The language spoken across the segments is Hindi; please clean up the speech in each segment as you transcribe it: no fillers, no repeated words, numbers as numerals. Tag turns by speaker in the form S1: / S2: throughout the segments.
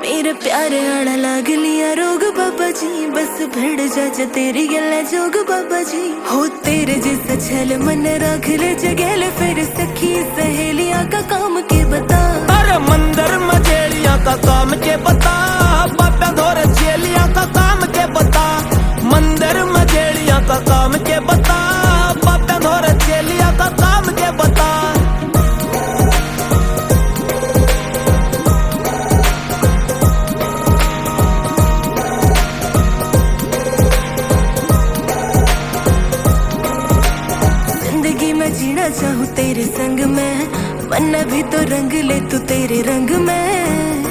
S1: मेरे प्यारे आड़ा लाग लिया रोग बाबा जी, बस भिड़ जा तेरी गल्ला जोग बाबा जी। हो तेरे जैसा छल मन रख ले जगेल, फिर सखी सहेलियां का काम के बता।
S2: अरे मंदिर मजेलियां का काम के बता, बाबा धोरे चेलियां का काम के बता। मंदिर मजेलियां का काम के बता, बाबा धोरे चेलियां का काम के बता।
S1: जीना चाहूँ तेरे संग में, वरना भी तो रंग ले तू तेरे रंग में।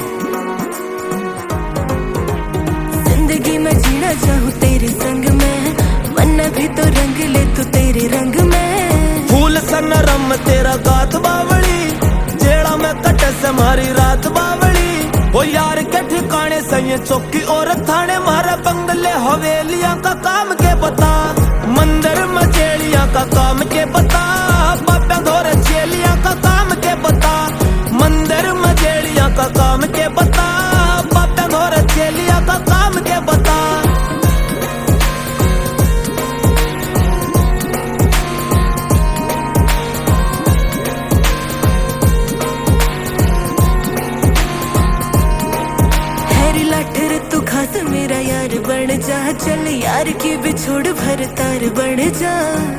S1: जिंदगी में जीना चाहूँ तेरे संग में, वरना भी तो रंग ले तू तेरे रंग में।
S2: फूल सन रम तेरा गात बावली, जेड़ा में कटे से मारी रात बावली। वो यार के ठिकाने सही चौकी और थाने, मारे बंगले हवेलियां का काम के बता। मंदिर मजेलियां का काम के बता, बाबा धोरे चेलियां का काम के बता। मंदिर मजेलियां का काम के बता, बाबा धोरे चेलियां का काम के बता।
S1: हैरी लाठर तू खास मेरा यार बन जा, चल यार की बिछोड़ भर तार बन जा।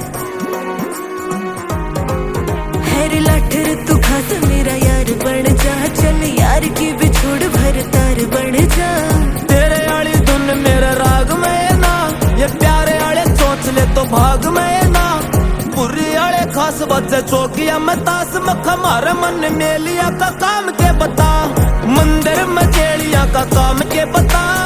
S1: हैरी लाठर तू खास मेरा यार बन जा, चल यार की बिछोड़ भर तार बन जा।
S2: तेरे आली धुन मेरे राग में ना, ये प्यारे आले सोच ले तो भाग में ना। बुरी आले खास बच्चे चौकिया में तास मख, मारे मन मेलिया का काम के बता। मंदिर मजेलिया का काम के बता,